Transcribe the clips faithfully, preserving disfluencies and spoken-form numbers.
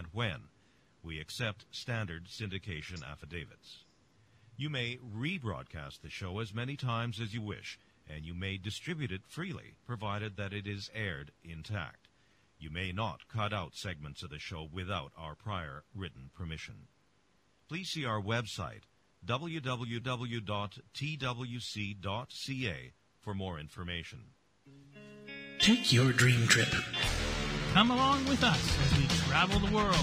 when. We accept standard syndication affidavits. You may rebroadcast the show as many times as you wish, and you may distribute it freely, provided that it is aired intact. You may not cut out segments of the show without our prior written permission. Please see our website, w w w dot t w c dot c a, for more information. Take your dream trip. Come along with us as we travel the world.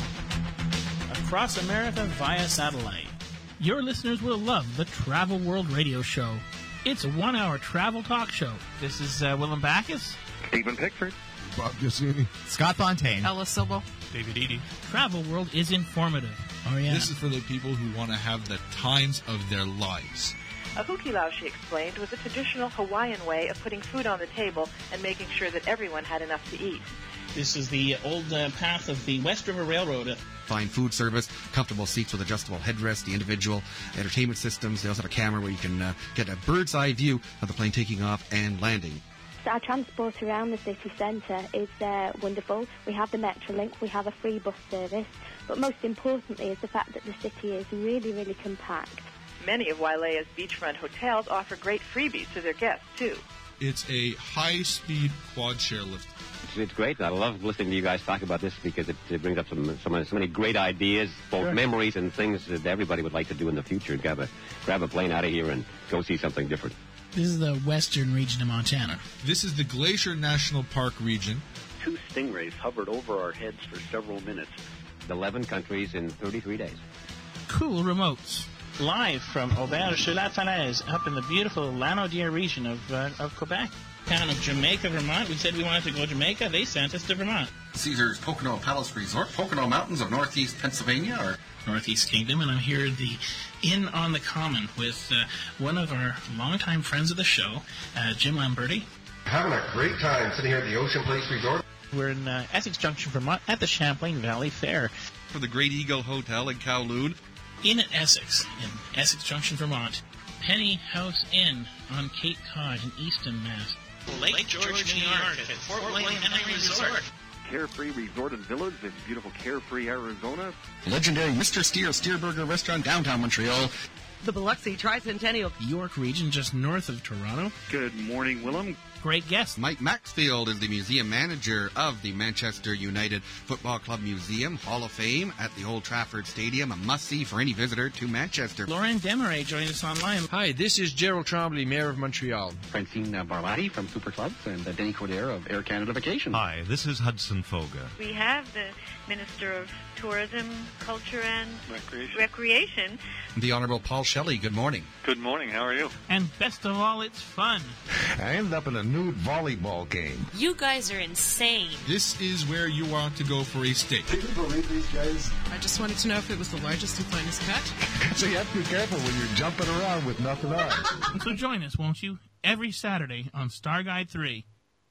Across America via satellite. Your listeners will love the Travel World Radio Show. It's a one-hour travel talk show. This is uh, Willem Backus. Stephen Pickford. Bob Gassini. Scott Fontaine. Ella Silva. David Eady. Travel World is informative. Oh, yeah. This is for the people who want to have the times of their lives. A hukilau, she explained, was a traditional Hawaiian way of putting food on the table and making sure that everyone had enough to eat. This is the old uh, path of the West River Railroad. Fine food service, comfortable seats with adjustable headrests, the individual entertainment systems. They also have a camera where you can uh, get a bird's eye view of the plane taking off and landing. Our transport around the city centre is uh, wonderful. We have the Metrolink, we have a free bus service, but most importantly is the fact that the city is really, really compact. Many of Wailea's beachfront hotels offer great freebies to their guests, too. It's a high-speed quad share lift. It's, it's great. I love listening to you guys talk about this because it, it brings up some, some so many great ideas, both sure. memories and things that everybody would like to do in the future. Grab a, grab a plane out of here and go see something different. This is the western region of Montana. This is the Glacier National Park region. Two stingrays hovered over our heads for several minutes. eleven countries in thirty-three days. Cool remotes. Live from Auberge-sur-la-Falaise, up in the beautiful Lanaudière region of, uh, of Quebec. Town of Jamaica, Vermont. We said we wanted to go to Jamaica. They sent us to Vermont. Caesars Pocono Palace Resort, Pocono Mountains of Northeast Pennsylvania, or Northeast Kingdom, and I'm here at the Inn on the Common with uh, one of our longtime friends of the show, uh, Jim Lamberti. Having a great time sitting here at the Ocean Place Resort. We're in uh, Essex Junction, Vermont, at the Champlain Valley Fair. For the Great Eagle Hotel in Kowloon. Inn at Essex, in Essex Junction, Vermont. Penny House Inn on Cape Cod in Easton, Mass. Lake, Lake George, George, New York, York at Fort William Henry Resort. Resort. Carefree Resort and Village in beautiful Carefree, Arizona. Legendary Mister Steer Steerburger Restaurant, downtown Montreal. The Biloxi Tricentennial. York region, just north of Toronto. Good morning, Willem. Great guest. Mike Maxfield is the museum manager of the Manchester United Football Club Museum, Hall of Fame at the Old Trafford Stadium, a must-see for any visitor to Manchester. Lauren Desmarais joined us online. Hi, this is Gerald Tremblay, Mayor of Montreal. Francine uh, Barlatti from Super Clubs, and uh, Denny Cordier of Air Canada Vacation. Hi, this is Hudson Foga. We have the Minister of Tourism, Culture, and Recreation. Recreation. The Honorable Paul Shelley, good morning. Good morning, how are you? And best of all, it's fun. I ended up in a nude volleyball game. You guys are insane. This is where you want to go for a steak. Can you believe these guys? I just wanted to know if it was the largest and finest cut. So you have to be careful when you're jumping around with nothing on. So join us, won't you? Every Saturday on Star Guide three.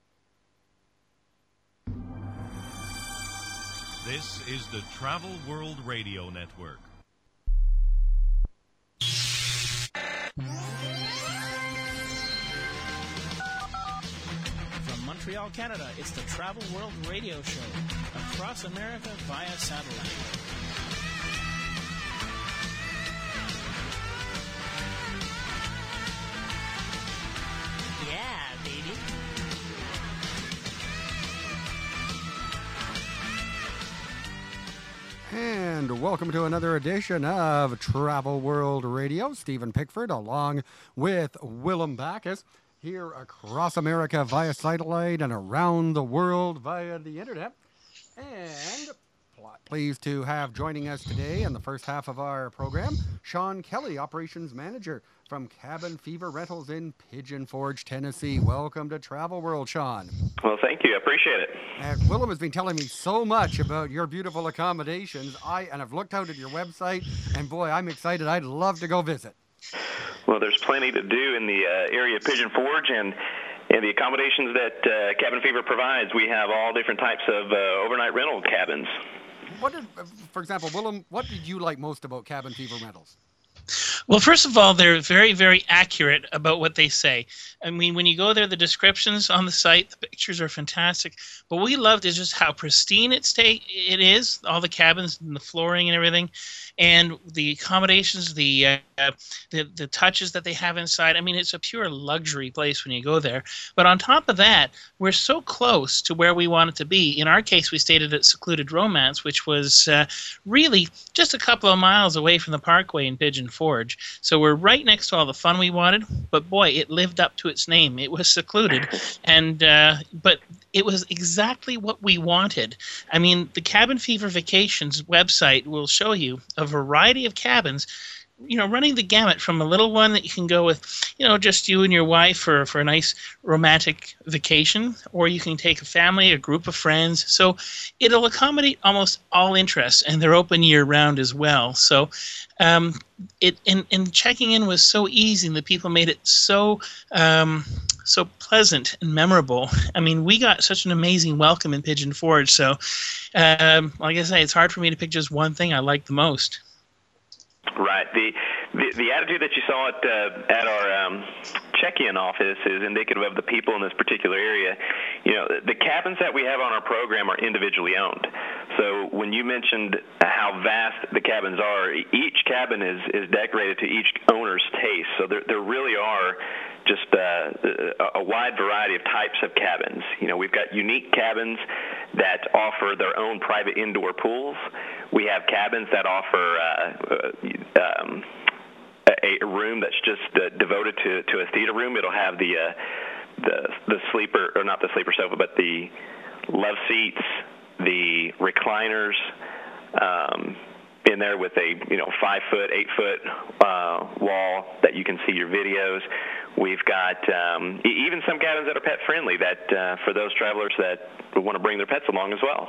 This is the Travel World Radio Network. From Montreal, Canada, it's the Travel World Radio Show. Across America via satellite. Yeah, baby. And welcome to another edition of Travel World Radio. Stephen Pickford along with Willem Backus here across America via satellite and around the world via the internet. And pleased to have joining us today in the first half of our program, Sean Kelly, Operations Manager from Cabin Fever Rentals in Pigeon Forge, Tennessee. Welcome to Travel World, Sean. Well, thank you. I appreciate it. And Willem has been telling me so much about your beautiful accommodations. I and I've looked out at your website, and boy, I'm excited. I'd love to go visit. Well, there's plenty to do in the uh, area of Pigeon Forge, and and the accommodations that uh, Cabin Fever provides. We have all different types of uh, overnight rental cabins. What did, for example, Willem, what did you like most about Cabin Fever Rentals? Well, first of all, they're very, very accurate about what they say. I mean, when you go there, the descriptions on the site, the pictures are fantastic. But what we loved is just how pristine it's ta- it is, all the cabins and the flooring and everything, and the accommodations, the, uh, the the touches that they have inside. I mean, it's a pure luxury place when you go there. But on top of that, we're so close to where we wanted to be. In our case, we stayed at Secluded Romance, which was uh, really just a couple of miles away from the Parkway in Pigeon Forge. So we're right next to all the fun we wanted, but boy, it lived up to its name. It was secluded, and uh, but it was exactly what we wanted. I mean, the Cabin Fever Vacations website will show you a variety of cabins, you know, running the gamut from a little one that you can go with, you know, just you and your wife for, for a nice romantic vacation, or you can take a family, a group of friends. So it'll accommodate almost all interests, and they're open year-round as well. So um, it and, and checking in was so easy, and the people made it so um, so pleasant and memorable. I mean, we got such an amazing welcome in Pigeon Forge. So um, like I say, it's hard for me to pick just one thing I like the most. Right. The, the the attitude that you saw at uh, at our um, check-in office is indicative of the people in this particular area. You know, the cabins that we have on our program are individually owned. So when you mentioned how vast the cabins are, each cabin is, is decorated to each owner's taste. So there there really are just uh, a wide variety of types of cabins. You know, we've got unique cabins that offer their own private indoor pools. We have cabins that offer uh, um, a, a room that's just uh, devoted to, to a theater room. It'll have the uh, the the sleeper, or not the sleeper sofa, but the love seats, the recliners um, in there with a you know five foot, eight foot uh, wall that you can see your videos. We've got um, even some cabins that are pet friendly that uh, for those travelers that want to bring their pets along as well.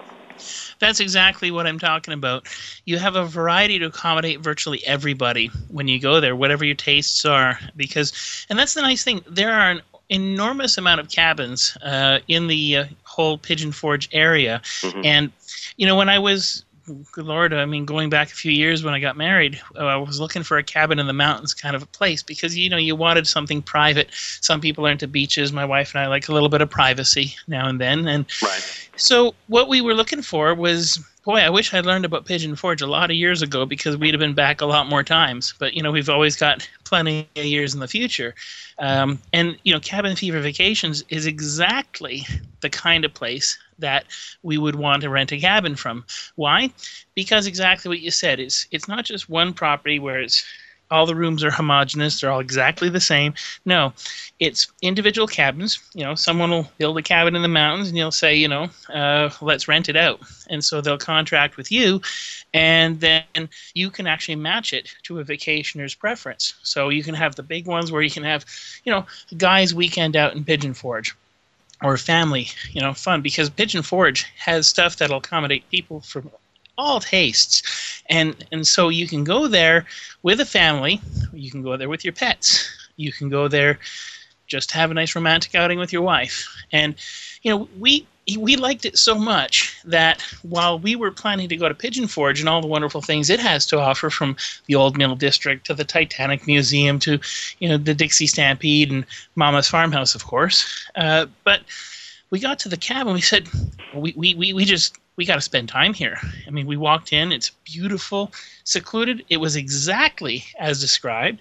That's exactly what I'm talking about. You have a variety to accommodate virtually everybody when you go there, whatever your tastes are. Because, and that's the nice thing, there are an enormous amount of cabins uh, in the uh, whole Pigeon Forge area. Mm-hmm. And, you know, when I was, good Lord, I mean, going back a few years when I got married, uh, I was looking for a cabin in the mountains kind of a place because, you know, you wanted something private. Some people are into beaches. My wife and I like a little bit of privacy now and then. And right. So what we were looking for was, boy, I wish I'd learned about Pigeon Forge a lot of years ago because we'd have been back a lot more times. But, you know, we've always got plenty of years in the future. Um, and, you know, Cabin Fever Vacations is exactly the kind of place that we would want to rent a cabin from. Why? Because exactly what you said. It's, it's not just one property where it's all the rooms are homogeneous, they're all exactly the same. No, it's individual cabins. You know, someone will build a cabin in the mountains and you'll say, you know, uh, let's rent it out. And so they'll contract with you, and then you can actually match it to a vacationer's preference. So you can have the big ones where you can have, you know, guys' weekend out in Pigeon Forge, or family, you know, fun, because Pigeon Forge has stuff that'll accommodate people from all tastes. And and so you can go there with a family, you can go there with your pets, you can go there just have a nice romantic outing with your wife. And, you know, we we liked it so much that while we were planning to go to Pigeon Forge and all the wonderful things it has to offer, from the Old Mill District to the Titanic Museum to, you know, the Dixie Stampede and Mama's Farmhouse, of course, uh, but we got to the cabin, we said, we, we, we, we just, we got to spend time here. I mean, we walked in, it's beautiful, secluded. It was exactly as described.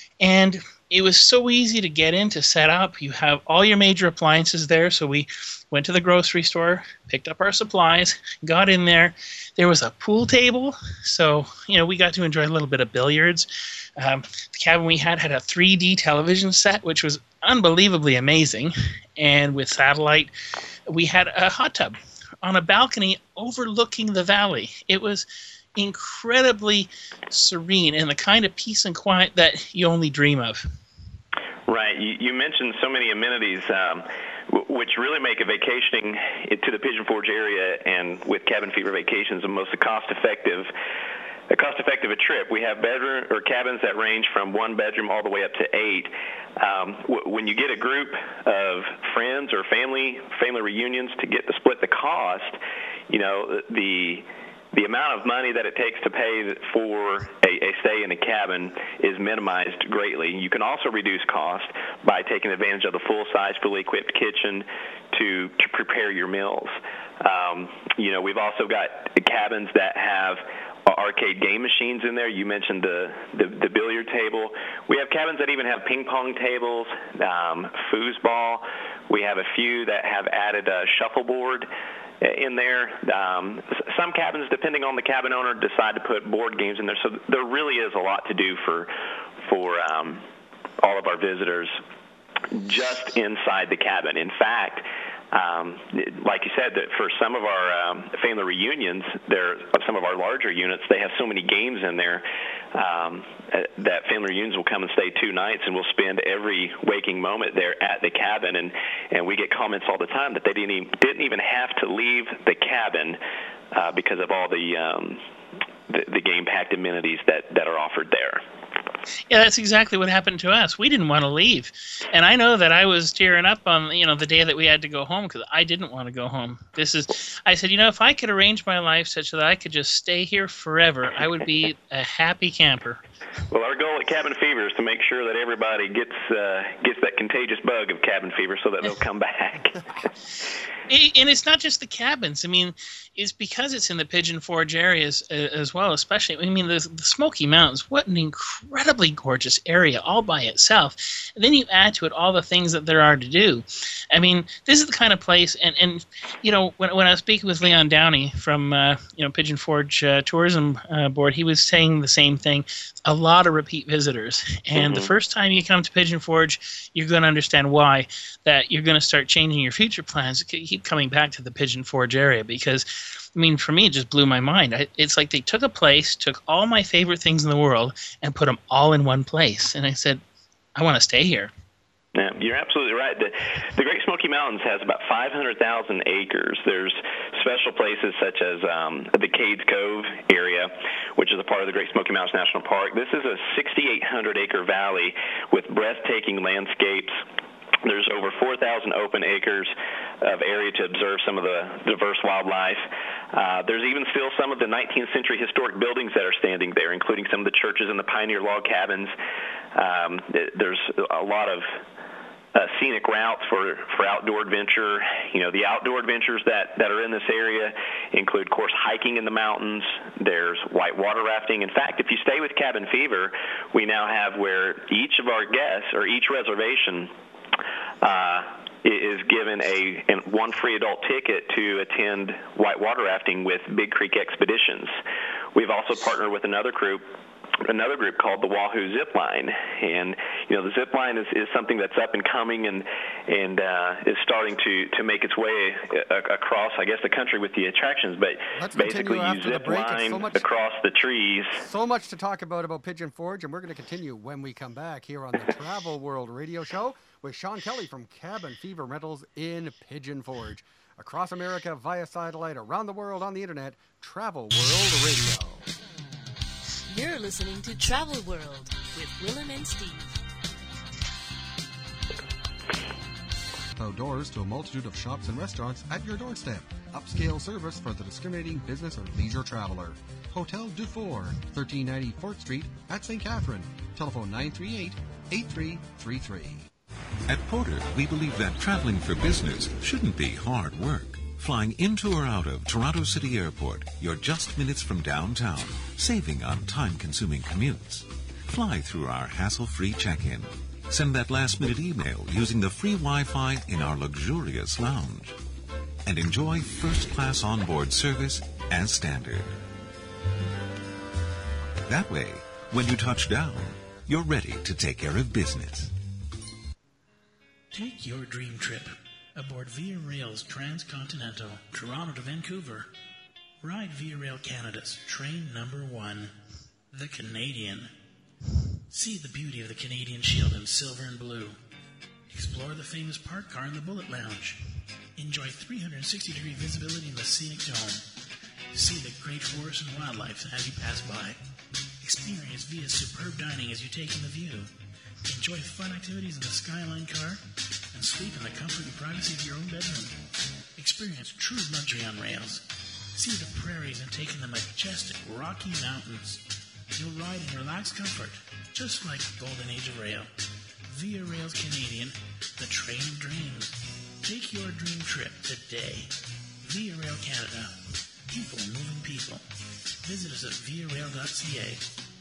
And it was so easy to get in, to set up. You have all your major appliances there. So we went to the grocery store, picked up our supplies, got in there. There was a pool table. So, you know, we got to enjoy a little bit of billiards. Um, the cabin we had had a three D television set, which was unbelievably amazing. And with satellite, we had a hot tub on a balcony overlooking the valley. It was incredibly serene and the kind of peace and quiet that you only dream of. Right. You, you mentioned so many amenities, um, w- which really make a vacationing to the Pigeon Forge area and with Cabin Fever Vacations the most cost-effective a cost-effective a trip. We have bedroom or cabins that range from one bedroom all the way up to eight. Um, w- when you get a group of friends or family family reunions to get to split the cost, you know, the the amount of money that it takes to pay for a, a stay in a cabin is minimized greatly. You can also reduce cost by taking advantage of the full-size, fully equipped kitchen to, to prepare your meals. Um, you know, we've also got cabins that have arcade game machines in there. You mentioned the, the, the billiard table. We have cabins that even have ping pong tables, um, foosball. We have a few that have added a shuffleboard in there. Um, some cabins, depending on the cabin owner, decide to put board games in there. So there really is a lot to do for for um, all of our visitors just inside the cabin. In fact, um, like you said, that for some of our um, family reunions, there some of our larger units, they have so many games in there um, that family reunions will come and stay two nights, and we'll spend every waking moment there at the cabin. And, and we get comments all the time that they didn't even, didn't even have to leave the cabin uh, because of all the um, the, the game-packed amenities that, that are offered there. Yeah, that's exactly what happened to us. We didn't want to leave. And I know that I was tearing up on, you know, the day that we had to go home because I didn't want to go home. This is, I said, you know, if I could arrange my life such that I could just stay here forever, I would be a happy camper. Well, our goal at Cabin Fever is to make sure that everybody gets uh, gets that contagious bug of cabin fever so that they'll come back. And it's not just the cabins. I mean, it's because it's in the Pigeon Forge areas uh, as well, especially. I mean, the, the Smoky Mountains, what an incredibly gorgeous area all by itself. And then you add to it all the things that there are to do. I mean, this is the kind of place, and, and you know, when, when I was speaking with Leon Downey from, uh, you know, Pigeon Forge uh, Tourism uh, Board, he was saying the same thing. A lot of repeat visitors. And mm-hmm. the first time you come to Pigeon Forge, you're going to understand why, that you're going to start changing your future plans. Keep coming back to the Pigeon Forge area because, I mean, for me, it just blew my mind. I, it's like they took a place, took all my favorite things in the world, and put them all in one place. And I said, I want to stay here. Yeah, you're absolutely right. The, the Great Smoky Mountains has about five hundred thousand acres. There's special places such as um, the Cades Cove area, which is a part of the Great Smoky Mountains National Park. This is a sixty-eight hundred acre valley with breathtaking landscapes. There's over four thousand open acres of area to observe some of the diverse wildlife. Uh, there's even still some of the nineteenth century historic buildings that are standing there, including some of the churches and the pioneer log cabins. Um, there's a lot of uh, scenic routes for, for outdoor adventure. You know, the outdoor adventures that, that are in this area include, of course, hiking in the mountains. There's whitewater rafting. In fact, if you stay with Cabin Fever, we now have where each of our guests or each reservation Uh, is given a one free adult ticket to attend whitewater rafting with Big Creek Expeditions. We've also partnered with another group, another group called the Wahoo Zip Line, and you know the zip line is, is something that's up and coming and and uh, is starting to, to make its way a- across, I guess, the country with the attractions. But Let's basically, you zip line so much, across the trees. So much to talk about about Pigeon Forge, and we're going to continue when we come back here on the Travel World Radio Show with Sean Kelly from Cabin Fever Rentals in Pigeon Forge. Across America via satellite, around the world on the internet, Travel World Radio. You're listening to Travel World with Willem and Steve. Outdoors to a multitude of shops and restaurants at your doorstep. Upscale service for the discriminating business or leisure traveler. Hotel Dufour, thirteen ninety Fourth Street at Saint Catherine. Telephone nine three eight, eight three three three. At Porter, we believe that traveling for business shouldn't be hard work. Flying into or out of Toronto City Airport, you're just minutes from downtown, saving on time-consuming commutes. Fly through our hassle-free check-in. Send that last-minute email using the free Wi-Fi in our luxurious lounge. And enjoy first-class onboard service as standard. That way, when you touch down, you're ready to take care of business. Take your dream trip aboard Via Rail's Transcontinental, Toronto to Vancouver. Ride Via Rail Canada's train number one, the Canadian. See the beauty of the Canadian Shield in silver and blue. Explore the famous parked car in the Bullet Lounge. Enjoy three hundred sixty degree visibility in the scenic dome. See the great forest and wildlife as you pass by. Experience Via's superb dining as you take in the view. Enjoy fun activities in the Skyline car and sleep in the comfort and privacy of your own bedroom. Experience true luxury on rails. See the prairies and take in the majestic Rocky Mountains. You'll ride in relaxed comfort, just like the golden age of rail. Via Rail's Canadian, the train of dreams. Take your dream trip today. Via Rail Canada. People moving people. Visit us at via rail dot c a.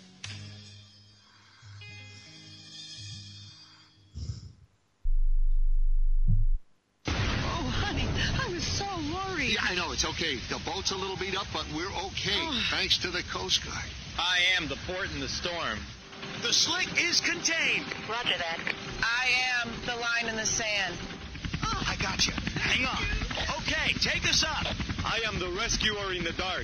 Oh, honey, I was so worried. Yeah, I know. It's okay. The boat's a little beat up, but we're okay, oh. thanks to the Coast Guard. I am the port in the storm. The slick is contained. Roger that. I am the line in the sand. Oh, I got you. Hang on. Okay, take us up. I am the rescuer in the dark.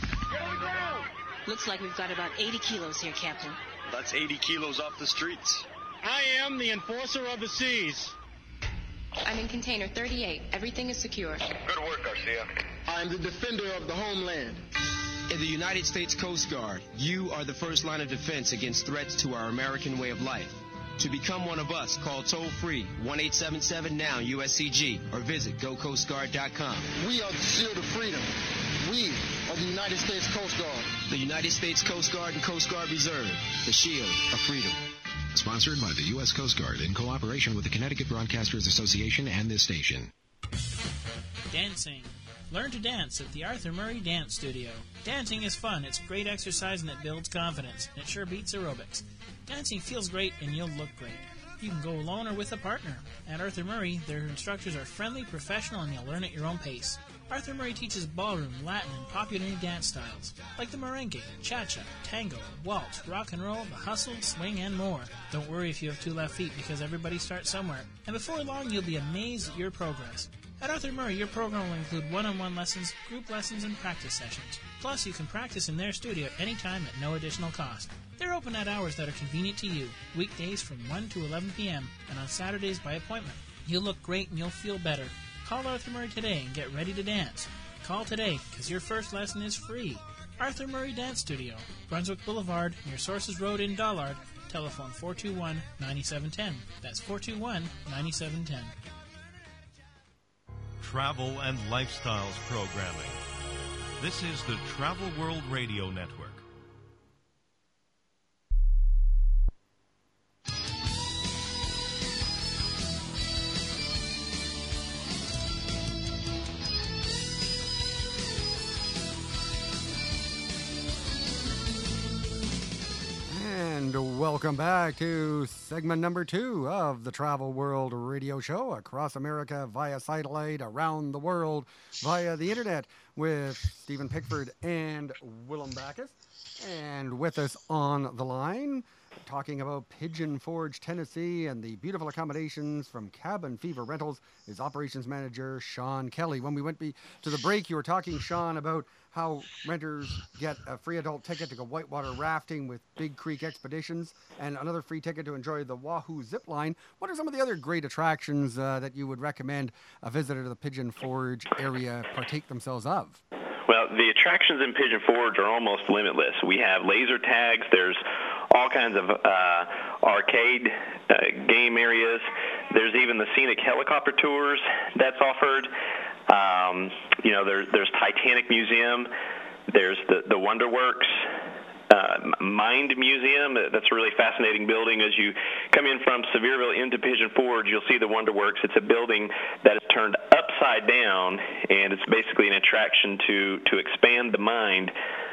Looks like we've got about eighty kilos here, Captain. That's eighty kilos off the streets. I am the enforcer of the seas. I'm in container thirty-eight. Everything is secure. Good work, Garcia. I'm the defender of the homeland. In the United States Coast Guard, you are the first line of defense against threats to our American way of life. To become one of us, call toll-free one eight seven seven now U S C G or visit go coast guard dot com. We are the shield of freedom. We are the United States Coast Guard. The United States Coast Guard and Coast Guard Reserve, the shield of freedom. Sponsored by the U S Coast Guard in cooperation with the Connecticut Broadcasters Association and this station. Dancing. Learn to dance at the Arthur Murray Dance Studio. Dancing is fun, it's great exercise, and it builds confidence. It sure beats aerobics. Dancing feels great, and you'll look great. You can go alone or with a partner. At Arthur Murray, their instructors are friendly, professional, and you'll learn at your own pace. Arthur Murray teaches ballroom, Latin, and popular dance styles, like the merengue, cha-cha, tango, waltz, rock and roll, the hustle, swing, and more. Don't worry if you have two left feet, because everybody starts somewhere. And before long, you'll be amazed at your progress. At Arthur Murray, your program will include one-on-one lessons, group lessons, and practice sessions. Plus, you can practice in their studio anytime at no additional cost. They're open at hours that are convenient to you, weekdays from one to eleven p.m., and on Saturdays by appointment. You'll look great and you'll feel better. Call Arthur Murray today and get ready to dance. Call today, because your first lesson is free. Arthur Murray Dance Studio, Brunswick Boulevard, near Sources Road in Dollard. Telephone four two one, nine seven one zero. That's four two one, nine seven one zero. Travel and lifestyles programming. This is the Travel World Radio Network. And welcome back to segment number two of the Travel World Radio Show, across America via satellite, around the world via the internet, with Stephen Pickford and Willem Backus. And with us on the line, talking about Pigeon Forge, Tennessee, and the beautiful accommodations from Cabin Fever Rentals, is Operations Manager Sean Kelly. When we went be- to the break, you were talking, Sean, about how renters get a free adult ticket to go whitewater rafting with Big Creek Expeditions and another free ticket to enjoy the Wahoo Zip Line. What are some of the other great attractions uh, that you would recommend a visitor to the Pigeon Forge area partake themselves of? Well, the attractions in Pigeon Forge are almost limitless. We have laser tags. There's all kinds of uh, arcade uh, game areas. There's even the scenic helicopter tours that's offered. Um, you know, there, there's Titanic Museum. There's the, the WonderWorks uh, Mind Museum. That's a really fascinating building. As you come in from Sevierville into Pigeon Forge, you'll see the WonderWorks. It's a building that is turned upside down, and it's basically an attraction to, to expand the mind.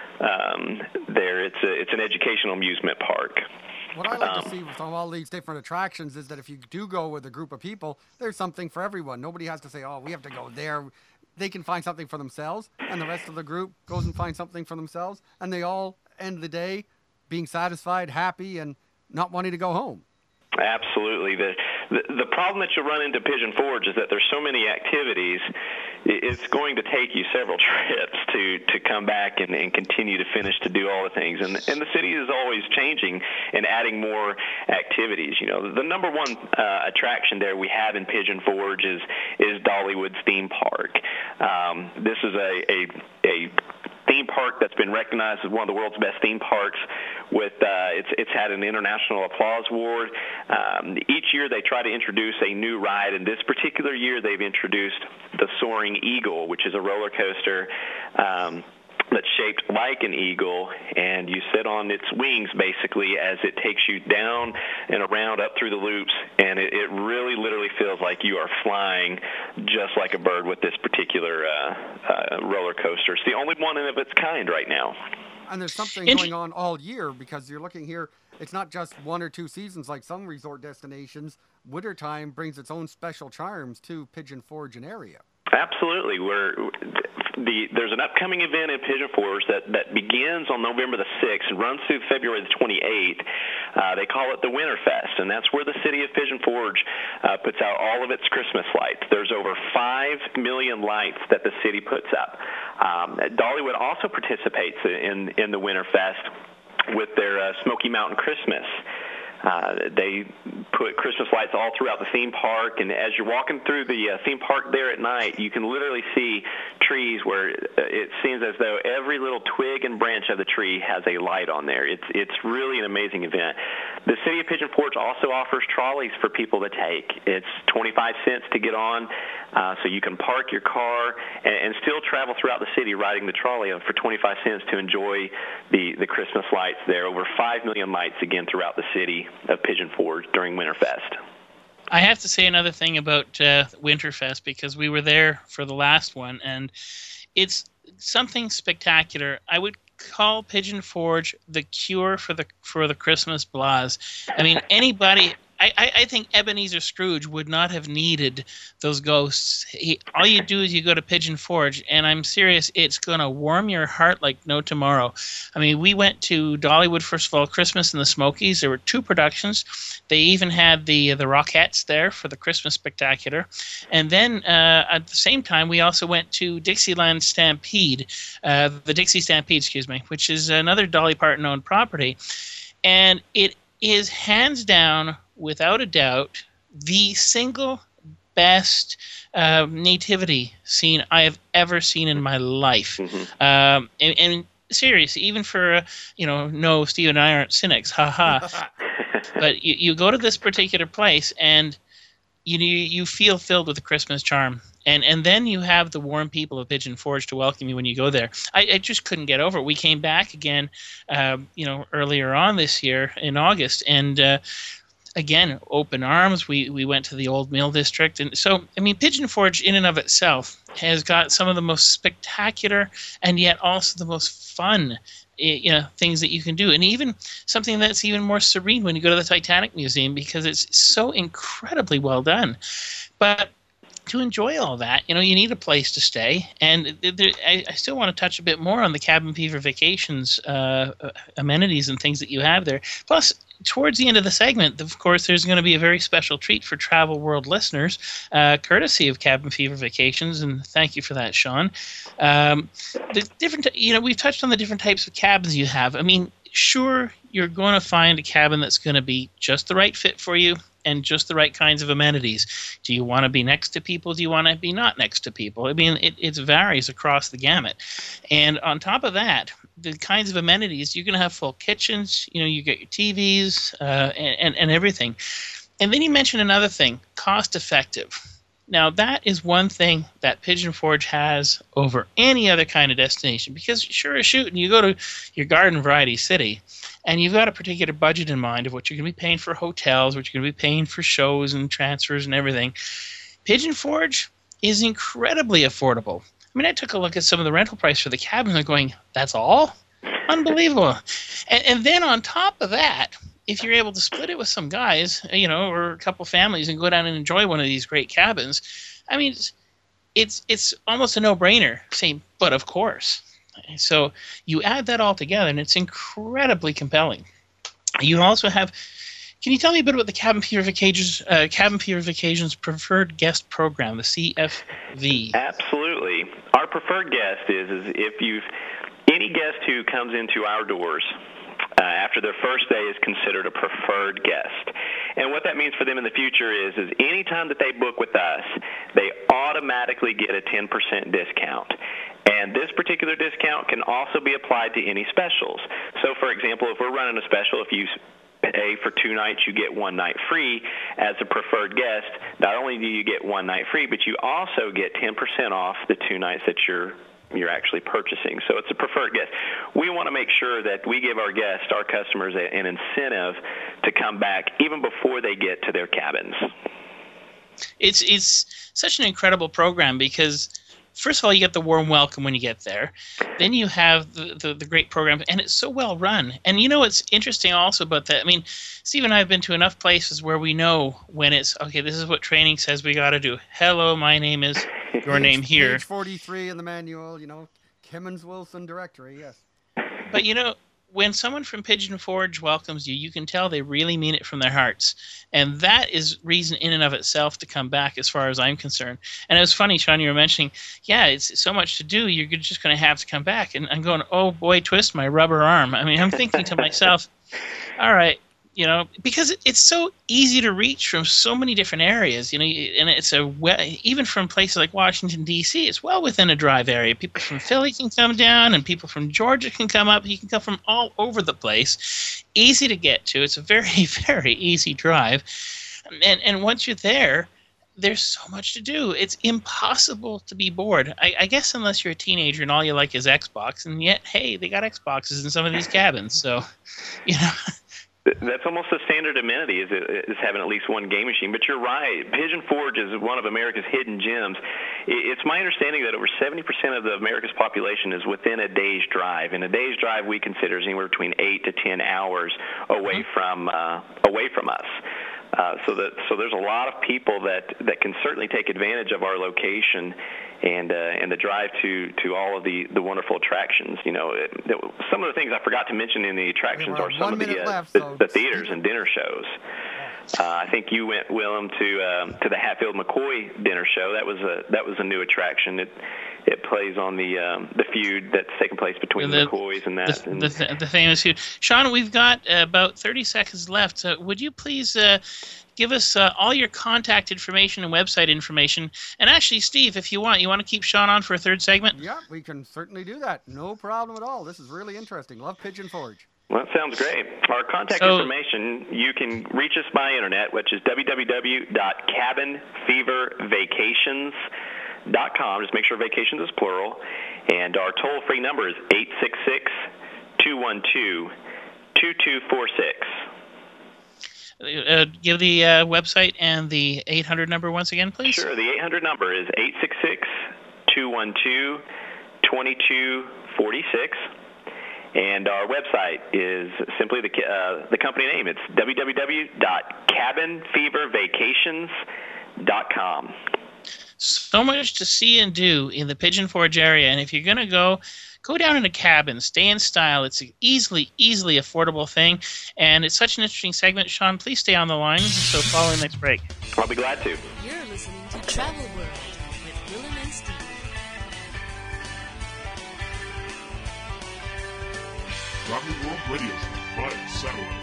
Um, there, it's a, it's an educational amusement park. What I like um, to see with all these different attractions is that if you do go with a group of people, there's something for everyone. Nobody has to say, oh, we have to go there. They can find something for themselves, and the rest of the group goes and finds something for themselves, and they all end the day being satisfied, happy, and not wanting to go home. Absolutely. The, the the problem that you'll run into Pigeon Forge is that there's so many activities, it's going to take you several trips to, to come back and, and continue to finish to do all the things. And, and the city is always changing and adding more activities. You know, the number one uh, attraction there we have in Pigeon Forge is, is Dollywood's theme park. Um, this is a, a, a theme park that's been recognized as one of the world's best theme parks. With uh, it's it's had an international applause award. Um, each year they try to introduce a new ride, and this particular year they've introduced the Soaring Eagle, which is a roller coaster. Um, that's shaped like an eagle, and you sit on its wings basically as it takes you down and around up through the loops, and it, it really literally feels like you are flying just like a bird with this particular uh, uh, roller coaster. It's the only one of its kind right now. And there's something going on all year, because you're looking here, it's not just one or two seasons like some resort destinations. Wintertime brings its own special charms to Pigeon Forge and area. Absolutely. We're, the, there's an upcoming event in Pigeon Forge that, that begins on November the sixth and runs through February the twenty-eighth. Uh, they call it the Winterfest, and that's where the city of Pigeon Forge uh, puts out all of its Christmas lights. There's over five million lights that the city puts up. Um, Dollywood also participates in, in the Winterfest with their uh, Smoky Mountain Christmas. Uh, they put Christmas lights all throughout the theme park, and as you're walking through the uh, theme park there at night, you can literally see trees where it seems as though every little twig and branch of the tree has a light on there. It's it's really an amazing event. The city of Pigeon Forge also offers trolleys for people to take. It's twenty-five cents to get on, uh, so you can park your car and, and still travel throughout the city riding the trolley for twenty-five cents to enjoy the, the Christmas lights there. Over five million lights, again, throughout the city of Pigeon Forge during Winterfest. I have to say another thing about uh, Winterfest, because we were there for the last one, and it's something spectacular. I would call Pigeon Forge the cure for the for the Christmas blahs. I mean, anybody. I, I think Ebenezer Scrooge would not have needed those ghosts. He, all you do is you go to Pigeon Forge, and I'm serious, it's going to warm your heart like no tomorrow. I mean, we went to Dollywood, first of all, Christmas in the Smokies. There were two productions. They even had the the Rockettes there for the Christmas Spectacular. And then uh, at the same time, we also went to Dixieland Stampede, uh, the Dixie Stampede, excuse me, which is another Dolly Parton-owned property. And it is hands down, without a doubt, the single best uh, nativity scene I have ever seen in my life. Mm-hmm. Um, and, and seriously, even for, uh, you know, no, Steve and I aren't cynics, haha. But you, you go to this particular place, and you you feel filled with the Christmas charm. And and then you have the warm people of Pigeon Forge to welcome you when you go there. I, I just couldn't get over it. We came back again, uh, you know, earlier on this year in August, and uh, again, open arms. We we went to the Old Mill District, and so I mean, Pigeon Forge in and of itself has got some of the most spectacular and yet also the most fun, you know, things that you can do, and even something that's even more serene when you go to the Titanic Museum, because it's so incredibly well done. But to enjoy all that, you know, you need a place to stay, and there, I, I still want to touch a bit more on the Cabin Fever Vacations uh, amenities and things that you have there. Plus, towards the end of the segment, of course, there's going to be a very special treat for Travel World listeners, uh, courtesy of Cabin Fever Vacations, and thank you for that, Sean. Um, the different, you know, we've touched on the different types of cabins you have. I mean, sure, you're going to find a cabin that's going to be just the right fit for you and just the right kinds of amenities. Do you want to be next to people? Do you want to be not next to people? I mean, it, it varies across the gamut. And on top of that, the kinds of amenities, you're going to have full kitchens, you know, you get your T Vs uh, and, and, and everything. And then you mentioned another thing, cost effective. Now, that is one thing that Pigeon Forge has over any other kind of destination, because sure as shooting, you go to your garden variety city, and you've got a particular budget in mind of what you're going to be paying for hotels, what you're going to be paying for shows and transfers and everything. Pigeon Forge is incredibly affordable. I mean, I took a look at some of the rental price for the cabins and going, that's all? Unbelievable. And, and then on top of that, if you're able to split it with some guys, you know, or a couple families and go down and enjoy one of these great cabins, I mean, it's it's, it's almost a no-brainer saying, but of course. So you add that all together, and it's incredibly compelling. You also have, can you tell me a bit about the Cabin Fever Vacations, uh, Cabin Fever Vacations Preferred Guest Program, the C F V? Absolutely. Our preferred guest is, is if you've, any guest who comes into our doors Uh, after their first day is considered a preferred guest. And what that means for them in the future is, is any time that they book with us, they automatically get a ten percent discount. And this particular discount can also be applied to any specials. So, for example, if we're running a special, if you pay for two nights, you get one night free as a preferred guest, not only do you get one night free, but you also get ten percent off the two nights that you're you're actually purchasing. So it's a preferred guest. We want to make sure that we give our guests, our customers, a, an incentive to come back even before they get to their cabins. It's it's such an incredible program because, first of all, you get the warm welcome when you get there. Then you have the, the, the great program, and it's so well run. And you know what's interesting also about that? I mean, Steve and I have been to enough places where we know when it's, okay, this is what training says we got to do. Hello, my name is your name here. Page forty-three in the manual, you know, Kimmons Wilson directory, yes. But, you know, when someone from Pigeon Forge welcomes you, you can tell they really mean it from their hearts. And that is reason in and of itself to come back as far as I'm concerned. And it was funny, Sean, you were mentioning, yeah, it's so much to do, you're just going to have to come back. And I'm going, oh, boy, twist my rubber arm. I mean, I'm thinking to myself, all right, you know, because it's so easy to reach from so many different areas, you know, and it's a even from places like Washington, D C, it's well within a drive area. People from Philly can come down, and people from Georgia can come up. You can come from all over the place. Easy to get to. It's a very, very easy drive. And and once you're there, there's so much to do. It's impossible to be bored. I, I guess unless you're a teenager and all you like is Xbox, and yet, hey, they got Xboxes in some of these cabins. So, you know. That's almost a standard amenity, is, is having at least one game machine. But you're right. Pigeon Forge is one of America's hidden gems. It's my understanding that over seventy percent of the America's population is within a day's drive. And a day's drive we consider is anywhere between eight to ten hours away from uh, away from us. Uh, so that so there's a lot of people that, that can certainly take advantage of our location and uh, and the drive to, to all of the, the wonderful attractions. You know, it, it, some of the things I forgot to mention in the attractions are some of the, uh, left, the, so. the theaters and dinner shows. Uh, I think you went, Willem, to um, to the Hatfield McCoy dinner show. That was a that was a new attraction. It it plays on the um, the feud that's taking place between the, the McCoys and that. The, and, the, the famous feud. Sean, we've got uh, about thirty seconds left. Uh, would you please uh, give us uh, all your contact information and website information? And actually, Steve, if you want, you want to keep Sean on for a third segment? Yeah, we can certainly do that. No problem at all. This is really interesting. Love Pigeon Forge. Well, that sounds great. Our contact so, information, you can reach us by internet, which is w w w dot cabin fever vacations dot com. Just make sure vacations is plural. And our toll-free number is eight six six, two one two, two two four six. Uh, give the uh, website and the eight hundred number once again, please. Sure. The eight hundred number is eight six six, two one two, two two four six. And our website is simply the uh, the company name. It's w w w dot cabin fever vacations dot com. So much to see and do in the Pigeon Forge area. And if you're going to go, go down in a cabin. Stay in style. It's an easily, easily affordable thing. And it's such an interesting segment. Sean, please stay on the line. So follow the next break. I'll be glad to. You're listening to Travel World with Willem and Steve. Travel World Radio via satellite.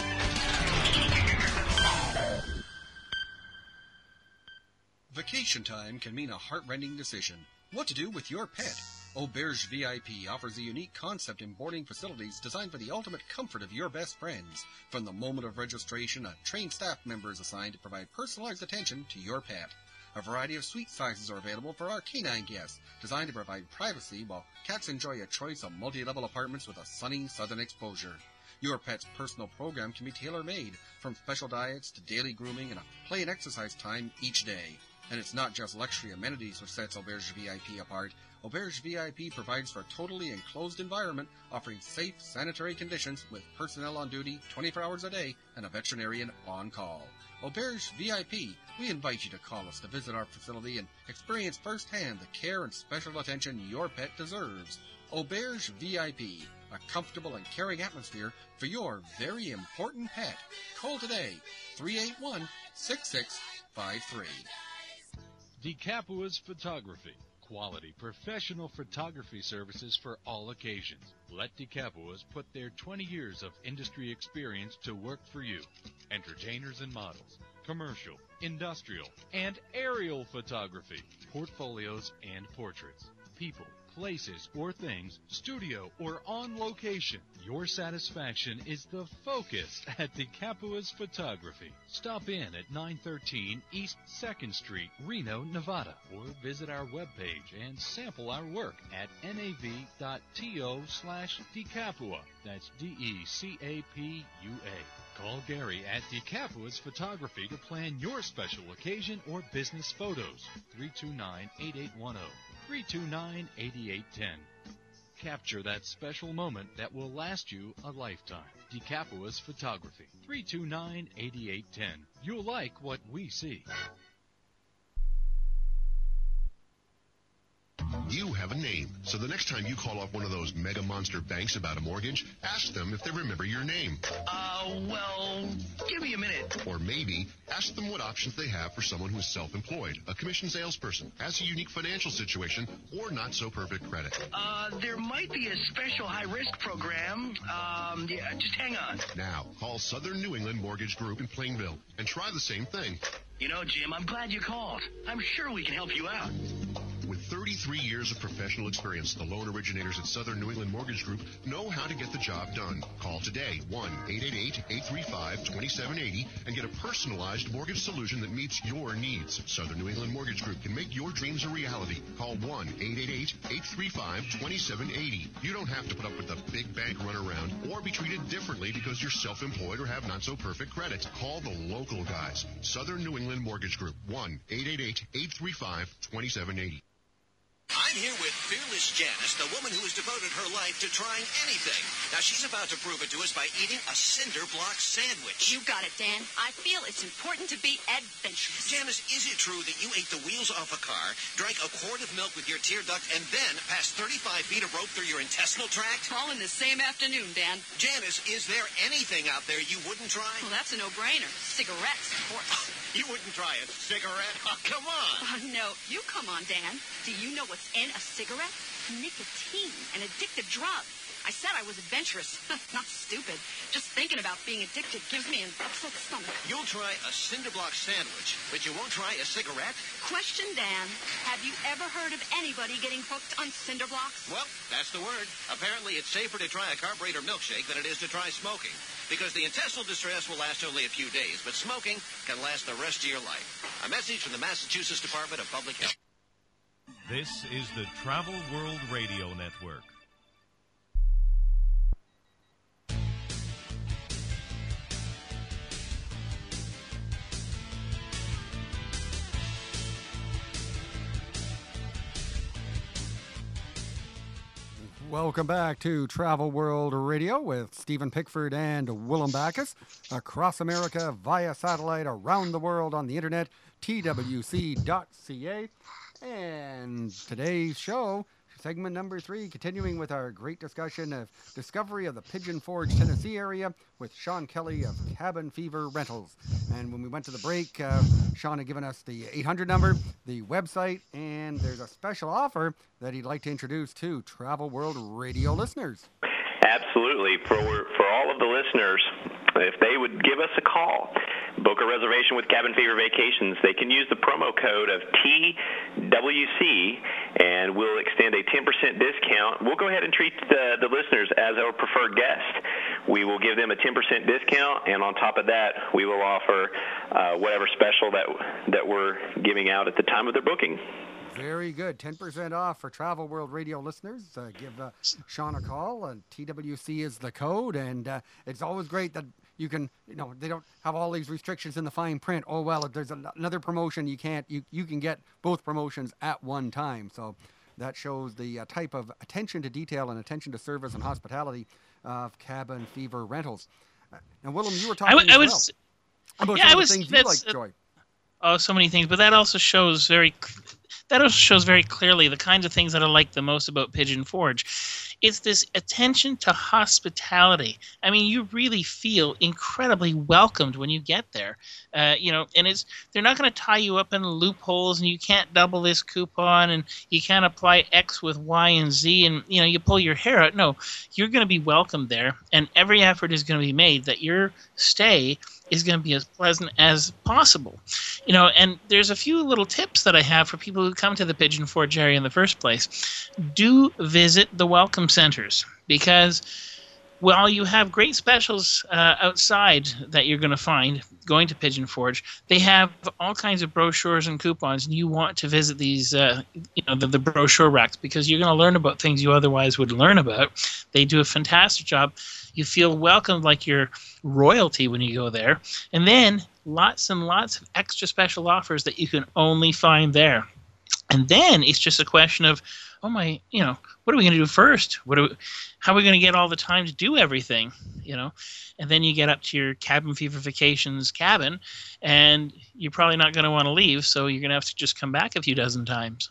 Vacation time can mean a heart-rending decision. What to do with your pet? Auberge V I P offers a unique concept in boarding facilities designed for the ultimate comfort of your best friends. From the moment of registration, a trained staff member is assigned to provide personalized attention to your pet. A variety of suite sizes are available for our canine guests, designed to provide privacy while cats enjoy a choice of multi-level apartments with a sunny southern exposure. Your pet's personal program can be tailor-made, from special diets to daily grooming and a play and exercise time each day. And it's not just luxury amenities which sets Auberge V I P apart. Auberge V I P provides for a totally enclosed environment, offering safe, sanitary conditions with personnel on duty twenty-four hours a day and a veterinarian on call. Auberge V I P, we invite you to call us to visit our facility and experience firsthand the care and special attention your pet deserves. Auberge V I P, a comfortable and caring atmosphere for your very important pet. Call today, three eight one, six six five three. DeCapua's Photography. Quality professional photography services for all occasions. Let DeCapua's put their twenty years of industry experience to work for you. Entertainers and models, commercial, industrial, and aerial photography, portfolios and portraits, people, places or things, studio or on location, your satisfaction is the focus at DeCapua's Photography. Stop in at nine thirteen East second Street, Reno, Nevada, or visit our webpage and sample our work at nav.to slash DeCapua. That's D E C A P U A. Call Gary at DeCapua's Photography to plan your special occasion or business photos. three two nine, eight eight one zero. three two nine, eight eight one zero. Capture that special moment that will last you a lifetime. DeCapua's Photography. three two nine, eight eight one zero. You'll like what we see. You have a name, so the next time you call up one of those mega monster banks about a mortgage, ask them if they remember your name. Uh, well, give me a minute. Or maybe ask them what options they have for someone who is self-employed, a commission salesperson, has a unique financial situation, or not so perfect credit. Uh, there might be a special high-risk program. Um, yeah, just hang on. Now, call Southern New England Mortgage Group in Plainville and try the same thing. You know, Jim, I'm glad you called. I'm sure we can help you out. With thirty-three years of professional experience, the loan originators at Southern New England Mortgage Group know how to get the job done. Call today, one eight eight eight, eight three five, two seven eight zero, and get a personalized mortgage solution that meets your needs. Southern New England Mortgage Group can make your dreams a reality. Call one eight eight eight, eight three five, two seven eight zero. You don't have to put up with the big bank runaround or be treated differently because you're self-employed or have not-so-perfect credit. Call the local guys. Southern New England Mortgage Group, one eight eight eight, eight three five, two seven eight zero. I'm here with Fearless Janice, the woman who has devoted her life to trying anything. Now, she's about to prove it to us by eating a cinder block sandwich. You got it, Dan. I feel it's important to be adventurous. Janice, is it true that you ate the wheels off a car, drank a quart of milk with your tear duct, and then passed thirty-five feet of rope through your intestinal tract? All in the same afternoon, Dan. Janice, is there anything out there you wouldn't try? Well, that's a no-brainer. Cigarettes, of course. You wouldn't try a cigarette? Oh, come on. Oh, no. You come on, Dan. Do you know what's in a cigarette? Nicotine, an addictive drug. I said I was adventurous. Not stupid. Just thinking about being addicted gives me an upset stomach. You'll try a cinder block sandwich, but you won't try a cigarette? Question, Dan. Have you ever heard of anybody getting hooked on cinder blocks? Well, that's the word. Apparently, it's safer to try a carburetor milkshake than it is to try smoking. Because the intestinal distress will last only a few days, but smoking can last the rest of your life. A message from the Massachusetts Department of Public Health. This is the Travel World Radio Network. Welcome back to Travel World Radio with Stephen Pickford and Willem Backus. Across America, via satellite, around the world on the internet, T W C dot C A. And today's show, segment number three, continuing with our great discussion of discovery of the Pigeon Forge, Tennessee area with Sean Kelly of Cabin Fever Rentals. And when we went to the break, uh, Sean had given us the eight hundred number, the website, and there's a special offer that he'd like to introduce to Travel World Radio listeners. Absolutely. For, for all of the listeners, if they would give us a call, book a reservation with Cabin Fever Vacations, they can use the promo code of T W C, and we'll extend a ten percent discount. We'll go ahead and treat the, the listeners as our preferred guest. We will give them a ten percent discount, and on top of that, we will offer uh, whatever special that that we're giving out at the time of their booking. Very good. ten percent off for Travel World Radio listeners. Uh, give uh, Sean a call. And T W C is the code. And uh, it's always great that you can, you know, they don't have all these restrictions in the fine print. Oh, well, if there's an, another promotion, you can't, you, you can get both promotions at one time. So that shows the uh, type of attention to detail and attention to service and hospitality of Cabin Fever Rentals. Uh, and Willem, you were talking I, w- as I was, well about yeah, some I of was, the things you like, uh, Joy. Oh, so many things, but that also shows very, that also shows very clearly the kinds of things that I like the most about Pigeon Forge. It's this attention to hospitality. I mean, you really feel incredibly welcomed when you get there. Uh, you know, and it's they're not going to tie you up in loopholes, and you can't double this coupon, and you can't apply X with Y and Z, and you know, you pull your hair out. No, you're going to be welcomed there, and every effort is going to be made that your stay is going to be as pleasant as possible. You know, and there's a few little tips that I have for people people who come to the Pigeon Forge area in the first place, do visit the welcome centers, because while you have great specials uh, outside that you're going to find going to Pigeon Forge, they have all kinds of brochures and coupons, and you want to visit these, uh, you know, the, the brochure racks, because you're going to learn about things you otherwise would learn about. They do a fantastic job. You feel welcomed like you're royalty when you go there. And then lots and lots of extra special offers that you can only find there. And then it's just a question of, oh my, you know, what are we going to do first? What are we, how are we going to get all the time to do everything, you know? And then you get up to your Cabin Fever Vacations cabin, and you're probably not going to want to leave, so you're going to have to just come back a few dozen times.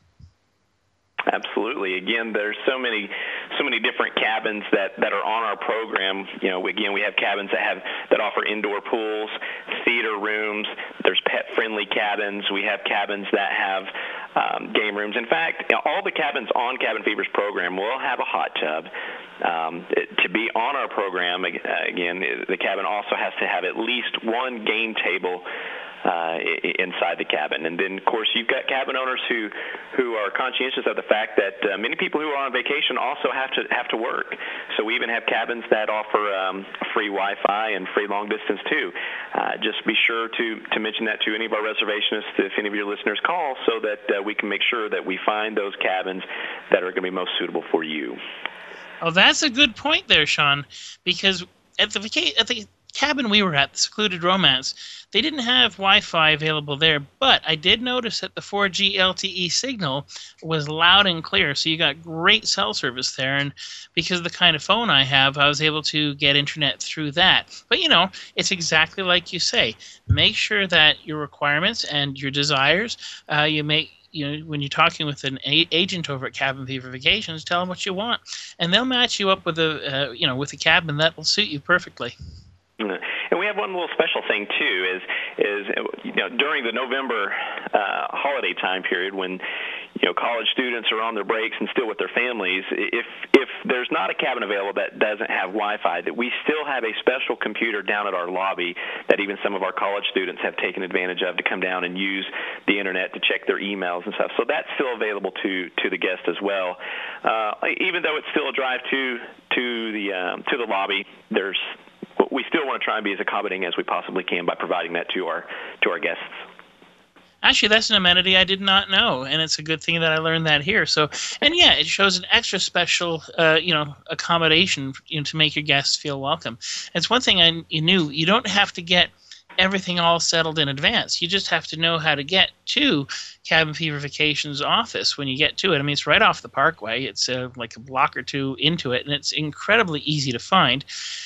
Absolutely. Again, there's so many, so many different cabins that, that are on our program. You know, again, we have cabins that have that offer indoor pools, theater rooms. There's pet-friendly cabins. We have cabins that have um, game rooms. In fact, you know, all the cabins on Cabin Fever's program will have a hot tub. Um, it, to be on our program, again, the cabin also has to have at least one game table Uh, inside the cabin. And then, of course, you've got cabin owners who, who are conscientious of the fact that uh, many people who are on vacation also have to have to work. So we even have cabins that offer um, free Wi-Fi and free long distance too. Uh, just be sure to, to mention that to any of our reservationists if any of your listeners call, so that uh, we can make sure that we find those cabins that are going to be most suitable for you. Oh, that's a good point there, Sean, because at the vaca- at the cabin we were at, the Secluded Romance, they didn't have Wi-Fi available there, but I did notice that the four G L T E signal was loud and clear, so you got great cell service there, and because of the kind of phone I have, I was able to get internet through that. But, you know, it's exactly like you say. Make sure that your requirements and your desires, uh, you make you know, when you're talking with an a- agent over at Cabin Fever Vacations, tell them what you want, and they'll match you up with a, uh, you know, with a cabin that will suit you perfectly. And we have one little special thing too, is is you know, during the November uh, holiday time period, when you know college students are on their breaks and still with their families, if if there's not a cabin available that doesn't have Wi-Fi, that we still have a special computer down at our lobby that even some of our college students have taken advantage of to come down and use the internet to check their emails and stuff. So that's still available to to the guest as well. Uh, even though it's still a drive to to the um, to the lobby, there's we still want to try and be as accommodating as we possibly can by providing that to our to our guests. Actually, that's an amenity I did not know, and it's a good thing that I learned that here. So, and yeah, it shows an extra special, uh, you know, accommodation, you know, to make your guests feel welcome. And it's one thing I you knew: you don't have to get everything all settled in advance. You just have to know how to get to Cabin Fever Vacations office when you get to it. I mean, it's right off the Parkway. It's uh, like a block or two into it, and it's incredibly easy to find.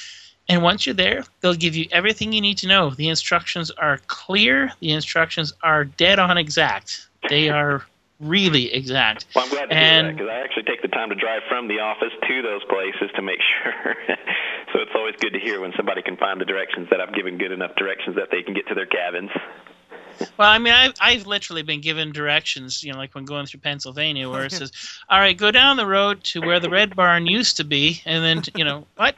And once you're there, they'll give you everything you need to know. The instructions are clear. The instructions are dead on exact. They are really exact. Well, I'm glad to and, hear that, because I actually take the time to drive from the office to those places to make sure. So it's always good to hear when somebody can find the directions, that I've given good enough directions that they can get to their cabins. Well, I mean, I've, I've literally been given directions, you know, like when going through Pennsylvania, where it says, all right, go down the road to where the Red Barn used to be, and then, you know, what?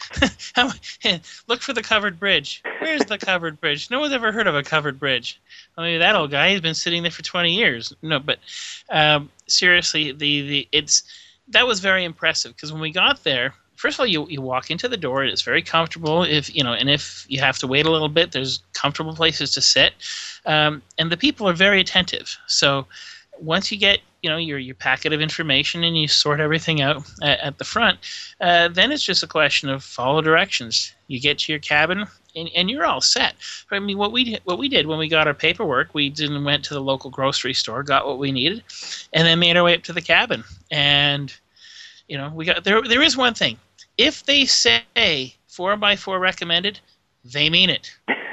Look for the covered bridge. Where's the covered bridge? No one's ever heard of a covered bridge. I mean, that old guy, he's been sitting there for twenty years. No, but um, seriously, the, the it's that was very impressive, because when we got there, first of all, you you walk into the door, and it's very comfortable. If you know, and if you have to wait a little bit, there's comfortable places to sit, um, and the people are very attentive. So once you get you know your your packet of information and you sort everything out at, at the front, uh, then it's just a question of follow directions. You get to your cabin, and, and you're all set. I mean, what we what we did when we got our paperwork, we didn't went to the local grocery store, got what we needed, and then made our way up to the cabin. And you know, we got there. There is one thing. If they say four by four recommended, they mean it.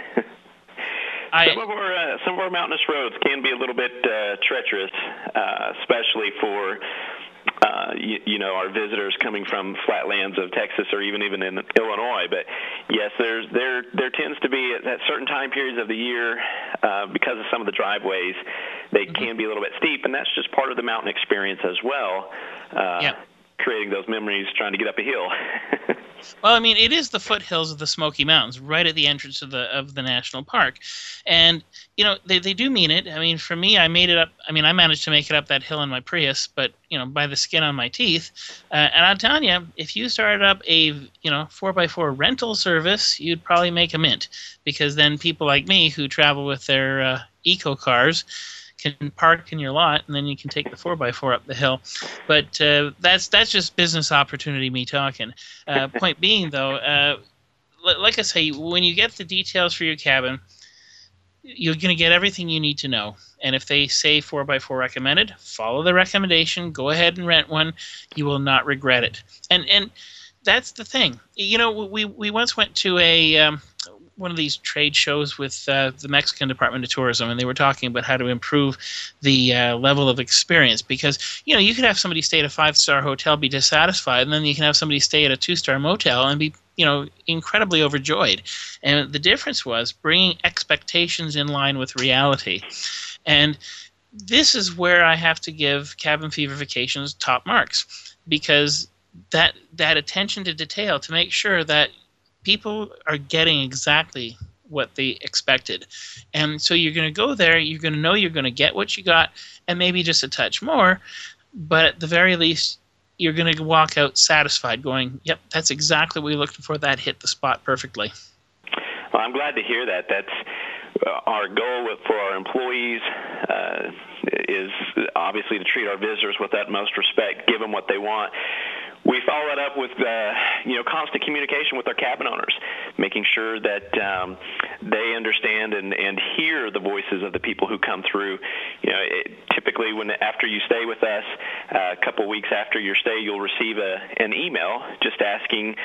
I, some of our uh, some of our mountainous roads can be a little bit uh, treacherous, uh, especially for uh, you, you know our visitors coming from flatlands of Texas or even even in Illinois. But yes, there's there there tends to be at, at certain time periods of the year, uh, because of some of the driveways, they mm-hmm. can be a little bit steep, and that's just part of the mountain experience as well. Uh, yeah. Creating those memories trying to get up a hill. Well, I mean, it is the foothills of the Smoky Mountains, right at the entrance of the of the national park, and you know they, they do mean it. I mean, for me, I made it up. I mean, I managed to make it up that hill in my Prius, but you know, by the skin on my teeth. Uh, and I'm telling you, if you started up a you know four by four rental service, you'd probably make a mint, because then people like me who travel with their uh, eco cars can park in your lot, and then you can take the four by four up the hill. But uh, that's that's just business opportunity me talking. Uh, point being, though, uh, l- like I say, when you get the details for your cabin, you're going to get everything you need to know. And if they say four by four recommended, follow the recommendation. Go ahead and rent one. You will not regret it. And and that's the thing. You know, we we once went to a um, one of these trade shows with uh, the Mexican Department of Tourism, and they were talking about how to improve the uh, level of experience, because you know you could have somebody stay at a five-star hotel, be dissatisfied, and then you can have somebody stay at a two-star motel and be you know incredibly overjoyed. And the difference was bringing expectations in line with reality. And this is where I have to give Cabin Fever Vacations top marks, because that that attention to detail to make sure that people are getting exactly what they expected. And so you're going to go there, you're going to know you're going to get what you got, and maybe just a touch more, but at the very least, you're going to walk out satisfied going, yep, that's exactly what we were looking for. That hit the spot perfectly. Well, I'm glad to hear that. That's uh, our goal for our employees uh, is obviously to treat our visitors with utmost respect, give them what they want. We follow that up with, uh, you know, constant communication with our cabin owners, making sure that um, they understand and, and hear the voices of the people who come through. You know, it, typically when after you stay with us, uh, a couple weeks after your stay, you'll receive a, an email just asking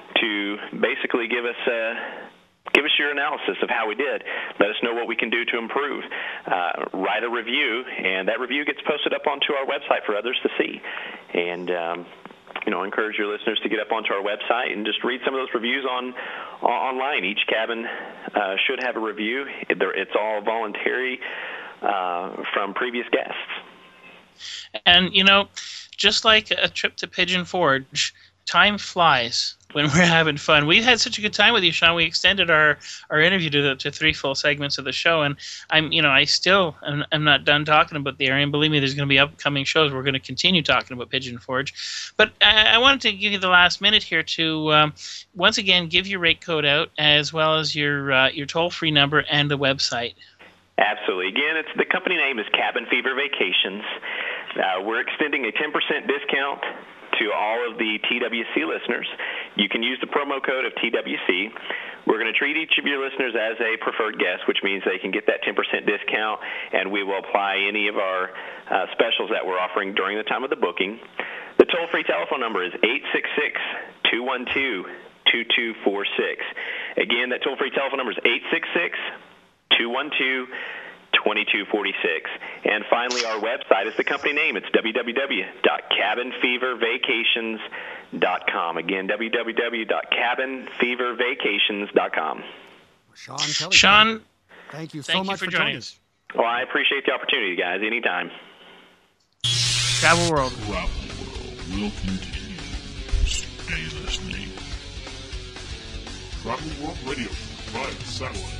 to basically give us a Give us your analysis of how we did. Let us know what we can do to improve. Uh, write a review, and that review gets posted up onto our website for others to see. And, um, you know, I encourage your listeners to get up onto our website and just read some of those reviews on, on online. Each cabin uh, should have a review. It's all voluntary uh, from previous guests. And, you know, just like a trip to Pigeon Forge, time flies when we're having fun. We've had such a good time with you, Sean. We extended our, our interview to the, to three full segments of the show, and I'm you know I still am I'm not done talking about the area. And believe me, there's going to be upcoming shows. We're going to continue talking about Pigeon Forge, but I, I wanted to give you the last minute here to um, once again give your rate code out, as well as your uh, your toll free number and the website. Absolutely. Again, it's the company name is Cabin Fever Vacations. Uh, we're extending a ten percent discount to all of the T W C listeners. You can use the promo code of T W C. We're going to treat each of your listeners as a preferred guest, which means they can get that ten percent discount, and we will apply any of our uh, specials that we're offering during the time of the booking. The toll-free telephone number is eight six six, two one two, two two four six. Again, that toll-free telephone number is eight six six, two one two, two two four six. And finally, our website is the company name. It's w w w dot cabin fever vacations dot com. Again, w w w dot cabin fever vacations dot com. Sean Kelly. Sean, thank you so thank much you for, for joining joining us. Well, I appreciate the opportunity, guys. Anytime. Travel World. Travel World will continue. Stay listening. Travel World Radio via satellite.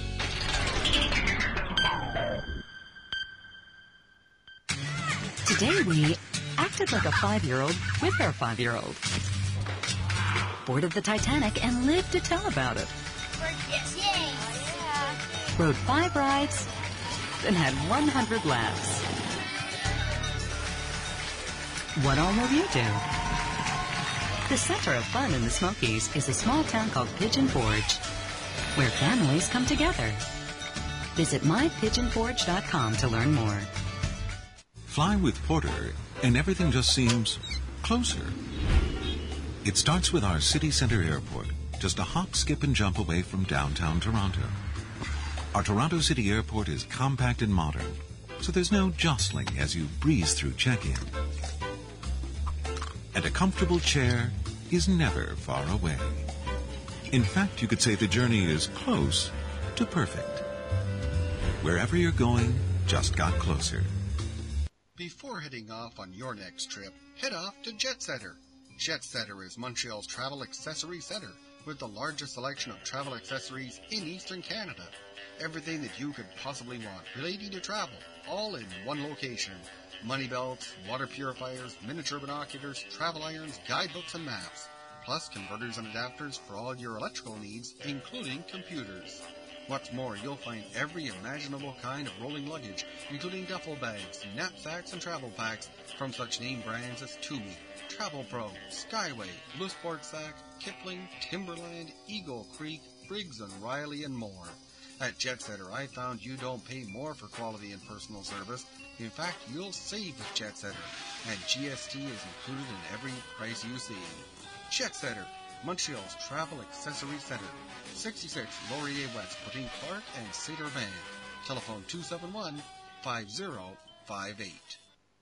Today we acted like a five-year-old with our five-year-old. Boarded the Titanic and lived to tell about it. Yes, yay! Oh, yeah. Rode five rides, then had one hundred laughs. What all will you do? The center of fun in the Smokies is a small town called Pigeon Forge, where families come together. Visit my pigeon forge dot com to learn more. Fly with Porter, and everything just seems closer. It starts with our city center airport, just a hop, skip, and jump away from downtown Toronto. Our Toronto City Airport is compact and modern, so there's no jostling as you breeze through check-in. And a comfortable chair is never far away. In fact, you could say the journey is close to perfect. Wherever you're going, just got closer. Before heading off on your next trip, head off to Jet Center. Jet Setter is Montreal's travel accessory center with the largest selection of travel accessories in Eastern Canada. Everything that you could possibly want relating to travel, all in one location. Money belts, water purifiers, miniature binoculars, travel irons, guidebooks, and maps. Plus converters and adapters for all your electrical needs, including computers. What's more, you'll find every imaginable kind of rolling luggage, including duffel bags, knapsacks, and travel packs from such name brands as Tumi, Travel Pro, Skyway, Blue Sport Sack, Kipling, Timberland, Eagle Creek, Briggs and Riley, and more. At Jet Setter, I found you don't pay more for quality and personal service. In fact, you'll save with Jet Setter, and G S T is included in every price you see. Jet Setter, Montreal's travel accessory center, sixty-six Laurier West, between Clark and Cedar Van. Telephone two seven one, five zero five eight.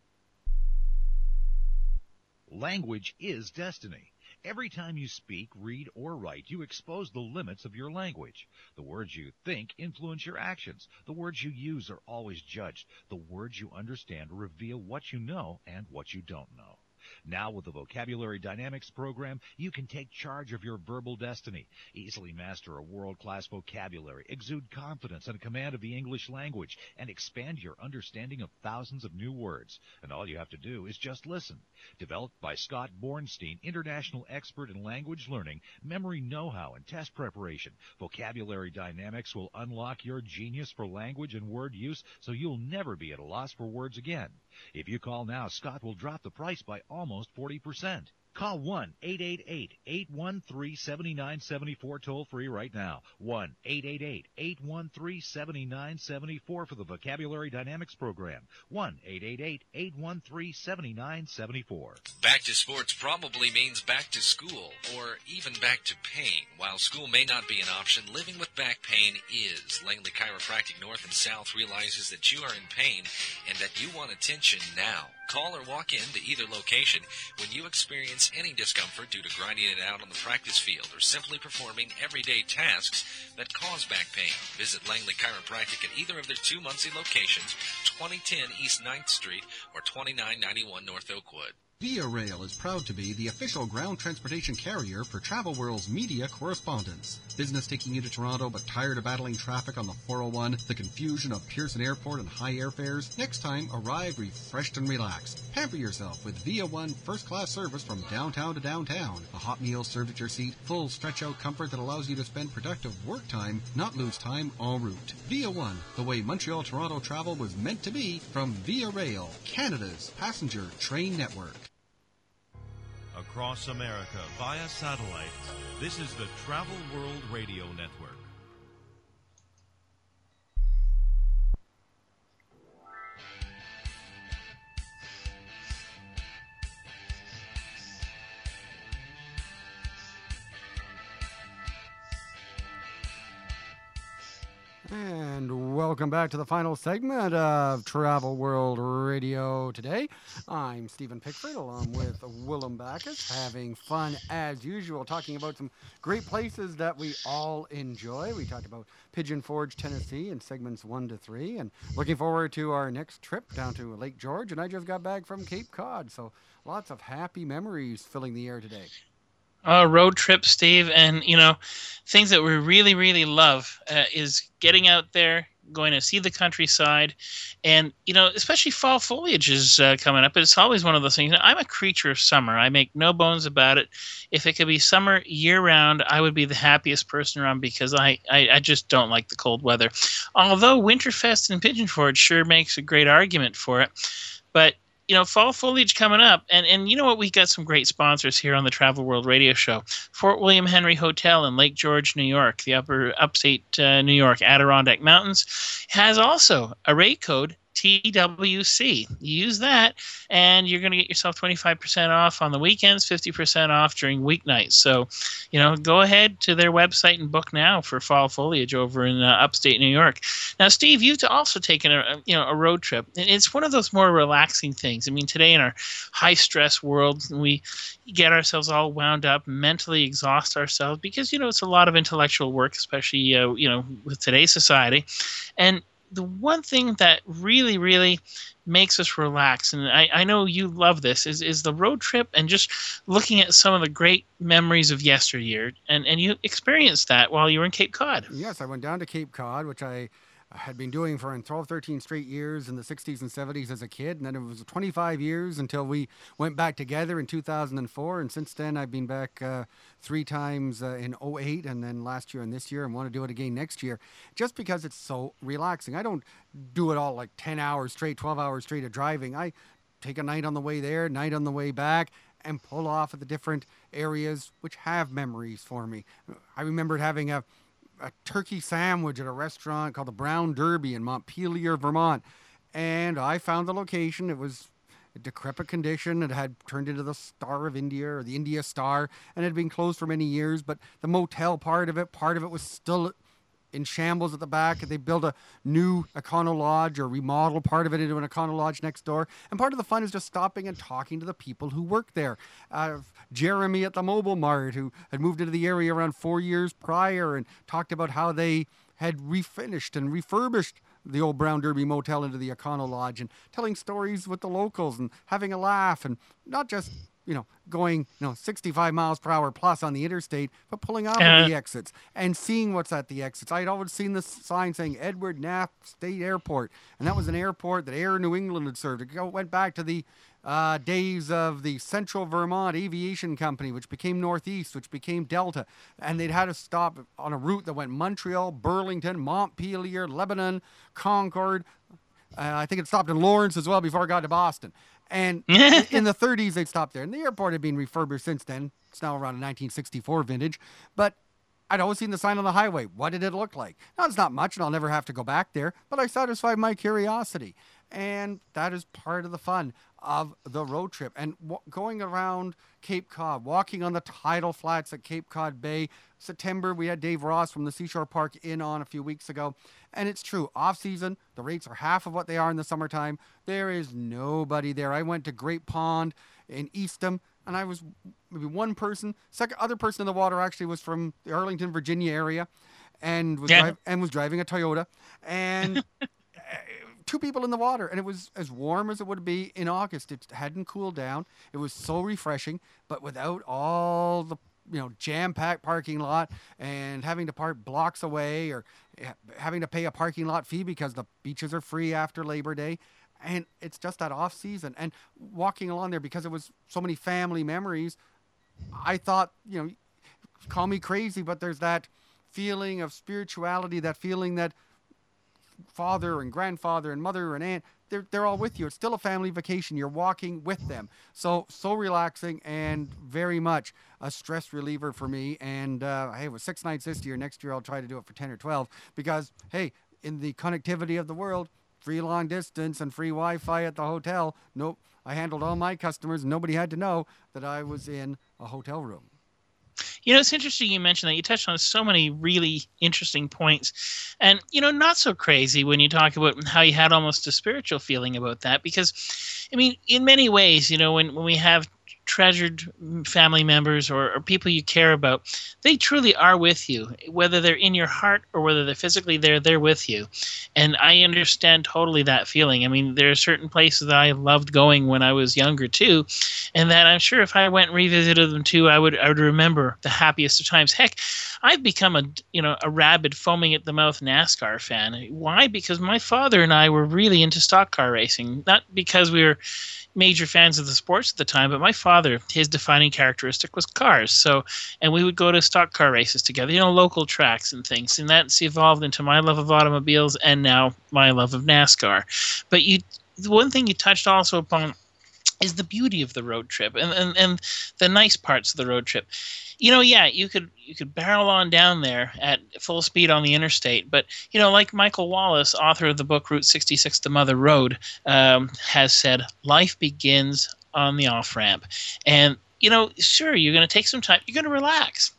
Language is destiny. Every time you speak, read, or write, you expose the limits of your language. The words you think influence your actions. The words you use are always judged. The words you understand reveal what you know and what you don't know. Now with the Vocabulary Dynamics program, you can take charge of your verbal destiny, easily master a world-class vocabulary, exude confidence and command of the English language, and expand your understanding of thousands of new words. And all you have to do is just listen. Developed by Scott Bornstein, international expert in language learning, memory know-how, and test preparation, Vocabulary Dynamics will unlock your genius for language and word use so you'll never be at a loss for words again. If you call now, Scott will drop the price by almost forty percent. Call one eight eight eight, eight one three, seven nine seven four toll free right now. one eight eight eight, eight one three, seven nine seven four for the Vocabulary Dynamics program. one eight eight eight, eight one three, seven nine seven four. Back to sports probably means back to school, or even back to pain. While school may not be an option, living with back pain is. Langley Chiropractic North and South realizes that you are in pain and that you want attention now. Call or walk in to either location when you experience any discomfort due to grinding it out on the practice field or simply performing everyday tasks that cause back pain. Visit Langley Chiropractic at either of their two Muncie locations, twenty ten East ninth Street or twenty-nine ninety-one North Oakwood. Via Rail is proud to be the official ground transportation carrier for Travel World's media correspondents. Business taking you to Toronto but tired of battling traffic on the four oh one, the confusion of Pearson Airport and high airfares? Next time, arrive refreshed and relaxed. Pamper yourself with Via One first-class service from downtown to downtown. A hot meal served at your seat, full stretch-out comfort that allows you to spend productive work time, not lose time en route. Via One, the way Montreal-Toronto travel was meant to be, from Via Rail, Canada's passenger train network. Across America via satellite, this is the Travel World Radio Network. And welcome back to the final segment of Travel World Radio today. I'm Stephen Pickford along with Willem Backus, having fun as usual, talking about some great places that we all enjoy. We talked about Pigeon Forge, Tennessee in segments one to three, and looking forward to our next trip down to Lake George. And I just got back from Cape Cod, so lots of happy memories filling the air today. Uh, road trip, Steve, and, you know, things that we really, really love uh, is getting out there, going to see the countryside, and, you know, especially fall foliage is uh, coming up. It's always one of those things. I'm a creature of summer. I make no bones about it. If it could be summer year-round, I would be the happiest person around because I, I, I just don't like the cold weather. Although Winterfest in Pigeon Forge sure makes a great argument for it, but you know, fall foliage coming up. And, and you know what? We got some great sponsors here on the Travel World Radio Show. Fort William Henry Hotel in Lake George, New York, the upper upstate uh, New York Adirondack Mountains, has also a rate code T W C. You use that, and you're going to get yourself twenty-five percent off on the weekends, fifty percent off during weeknights. So, you know, go ahead to their website and book now for fall foliage over in uh, upstate New York. Now, Steve, you've also taken a you know a road trip, and it's one of those more relaxing things. I mean, today in our high-stress world, we get ourselves all wound up, mentally exhaust ourselves because, you know, it's a lot of intellectual work, especially, uh, you know, with today's society. And the one thing that really, really makes us relax, and I, I know you love this, is, is the road trip and just looking at some of the great memories of yesteryear. And, and you experienced that while you were in Cape Cod. Yes, I went down to Cape Cod, which I had been doing for twelve, thirteen straight years in the sixties and seventies as a kid. And then it was twenty-five years until we went back together in two thousand four. And since then, I've been back uh, three times uh, in oh eight and then last year and this year, and want to do it again next year, just because it's so relaxing. I don't do it all like ten hours straight, twelve hours straight of driving. I take a night on the way there, night on the way back, and pull off at the different areas which have memories for me. I remembered having a a turkey sandwich at a restaurant called the Brown Derby in Montpelier, Vermont. And I found the location. It was a decrepit condition. It had turned into the Star of India or the India Star, and it had been closed for many years. But the motel part of it, part of it was still in shambles at the back. They built a new Econo Lodge or remodeled part of it into an Econo Lodge next door. And part of the fun is just stopping and talking to the people who work there. Uh, Jeremy at the Mobile Mart, who had moved into the area around four years prior, and talked about how they had refinished and refurbished the old Brown Derby Motel into the Econo Lodge, and telling stories with the locals and having a laugh, and not just, you know, going, you know, sixty-five miles per hour plus on the interstate, but pulling off uh, at the exits and seeing what's at the exits. I had always seen this sign saying Edward Knapp State Airport, and that was an airport that Air New England had served. It went back to the uh, days of the Central Vermont Aviation Company, which became Northeast, which became Delta, and they'd had to stop on a route that went Montreal, Burlington, Montpelier, Lebanon, Concord. Uh, I think it stopped in Lawrence as well before it got to Boston. And in the thirties, they stopped there. And the airport had been refurbished since then. It's now around a nineteen sixty-four vintage. But I'd always seen the sign on the highway. What did it look like? Now, it's not much, and I'll never have to go back there. But I satisfied my curiosity. And that is part of the fun of the road trip. And w- going around Cape Cod, walking on the tidal flats at Cape Cod Bay. September, we had Dave Ross from the Seashore Park Inn on a few weeks ago. And it's true, off-season, the rates are half of what they are in the summertime. There is nobody there. I went to Great Pond in Eastham, and I was maybe one person. Second, other person in the water actually was from the Arlington, Virginia area, and was, yeah. dri- and was driving a Toyota. And two people in the water, and it was as warm as it would be in August. It hadn't cooled down. It was so refreshing, but without all the, you know, jam-packed parking lot and having to park blocks away, or having to pay a parking lot fee because the beaches are free after Labor Day. And it's just that off season. And walking along there, because it was so many family memories, I thought, you know, call me crazy, but there's that feeling of spirituality, that feeling that father and grandfather and mother and aunt, they're, they're all with you. It's still a family vacation. You're walking with them. So, so relaxing, and very much a stress reliever for me. And, uh, hey, it was six nights this year. Next year, I'll try to do it for ten or twelve, because, hey, in the connectivity of the world, free long distance and free Wi-Fi at the hotel. Nope. I handled all my customers, and nobody had to know that I was in a hotel room. You know, it's interesting you mentioned that. You touched on so many really interesting points. And, you know, not so crazy when you talk about how you had almost a spiritual feeling about that. Because, I mean, in many ways, you know, when, when we have treasured family members or, or people you care about, they truly are with you, whether they're in your heart or whether they're physically there, they're with you. And I understand totally that feeling. I mean, there are certain places that I loved going when I was younger too, and that I'm sure if I went and revisited them too, I would I would remember the happiest of times. Heck, I've become a you know a rabid, foaming at the mouth NASCAR fan. Why? Because my father and I were really into stock car racing, not because we were major fans of the sports at the time, but my father, his defining characteristic was cars. So, and we would go to stock car races together, you know, local tracks and things. And that's evolved into my love of automobiles and now my love of NASCAR. But you, the one thing you touched also upon is the beauty of the road trip and, and, and the nice parts of the road trip. You know, yeah, you could you could barrel on down there at full speed on the interstate, but you know, like Michael Wallace, author of the book Route sixty-six, The Mother Road, um, has said, life begins on the off ramp, and you know, sure, you're going to take some time, you're going to relax,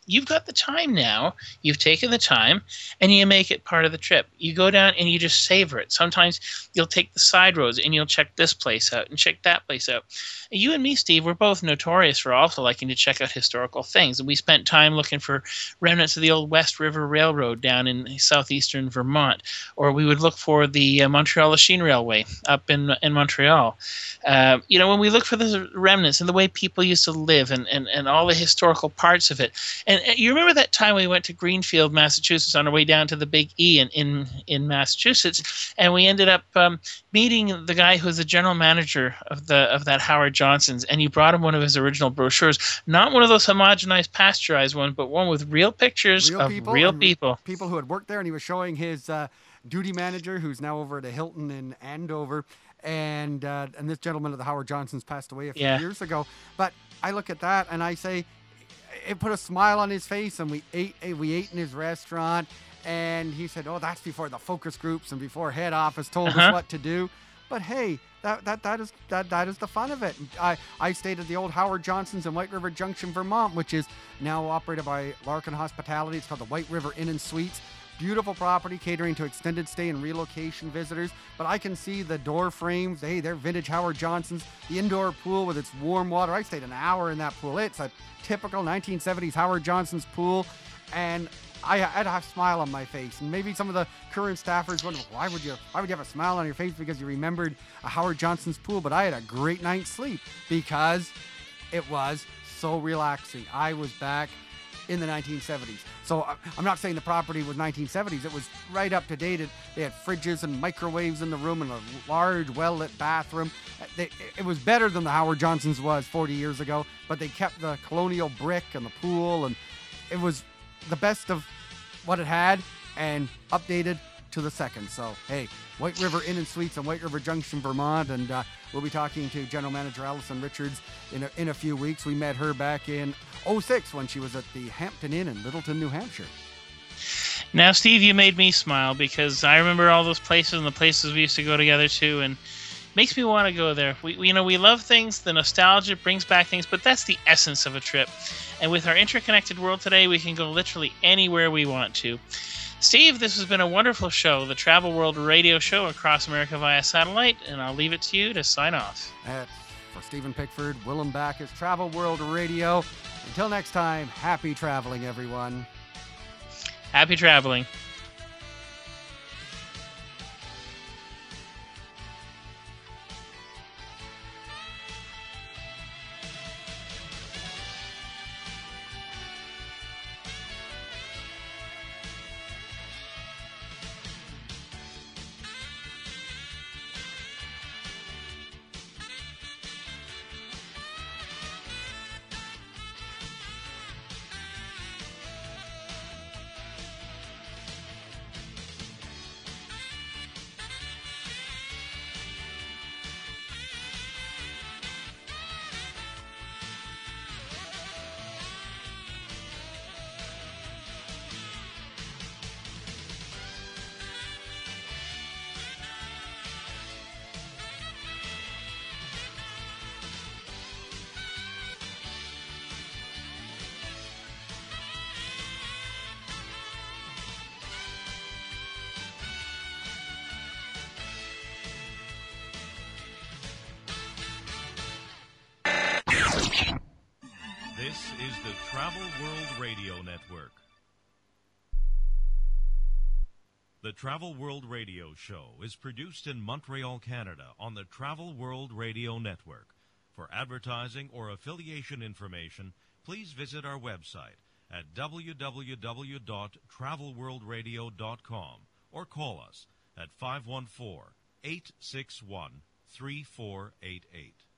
you've got the time now. You've taken the time, and you make it part of the trip. You go down and you just savor it. Sometimes you'll take the side roads and you'll check this place out and check that place out. You and me, Steve, we're both notorious for also liking to check out historical things. And we spent time looking for remnants of the old West River Railroad down in southeastern Vermont. Or we would look for the uh, Montreal Lachine Railway up in in Montreal. Uh, you know, when we look for the remnants and the way people used to live and, and, and all the historical parts of it. And, and you remember that time we went to Greenfield, Massachusetts on our way down to the Big E in, in, in Massachusetts, and we ended up um, meeting the guy who was the general manager of the of that Howard Johnson's, and he brought him one of his original brochures, not one of those homogenized, pasteurized ones, but one with real pictures real of people real and people. People who had worked there, and he was showing his uh, duty manager, who's now over at a Hilton in Andover, and uh, and this gentleman of the Howard Johnson's passed away a few Yeah. years ago. But I look at that and I say, it put a smile on his face, and we ate we ate in his restaurant, and he said, oh, that's before the focus groups and before head office told Uh-huh. us what to do. But hey, that that that is that that is the fun of it. I I stayed at the old Howard Johnson's in White River Junction, Vermont, which is now operated by Larkin Hospitality. It's called the White River Inn and Suites. Beautiful property catering to extended stay and relocation visitors. But I can see the door frames. Hey, they're vintage Howard Johnson's. The indoor pool with its warm water. I stayed an hour in that pool. It's a typical nineteen seventies Howard Johnson's pool. And I had a smile on my face. And maybe some of the current staffers wonder, why would you why would you have a smile on your face because you remembered a Howard Johnson's pool? But I had a great night's sleep because it was so relaxing. I was back in the nineteen seventies. So I'm not saying the property was nineteen seventies. It was right up to date. It, they had fridges and microwaves in the room and a large, well-lit bathroom. They, it was better than the Howard Johnson's was forty years ago, but they kept the colonial brick and the pool, and it was the best of what it had and updated to the second. So, hey, White River Inn and Suites in White River Junction, Vermont, and uh, we'll be talking to General Manager Allison Richards in a, in a few weeks. We met her back in oh six when she was at the Hampton Inn in Littleton, New Hampshire. Now, Steve, you made me smile because I remember all those places and the places we used to go together to, and makes me want to go there. We, we, you know, we love things. The nostalgia brings back things, but that's the essence of a trip. And with our interconnected world today, we can go literally anywhere we want to. Steve, this has been a wonderful show, the Travel World Radio Show across America via satellite, and I'll leave it to you to sign off. That's for Stephen Pickford, Willem Backus, Travel World Radio. Until next time, happy traveling, everyone. Happy traveling. This is the Travel World Radio Network. The Travel World Radio Show is produced in Montreal, Canada on the Travel World Radio Network. For advertising or affiliation information, please visit our website at w w w dot travel world radio dot com or call us at five one four, eight six one, three four eight eight.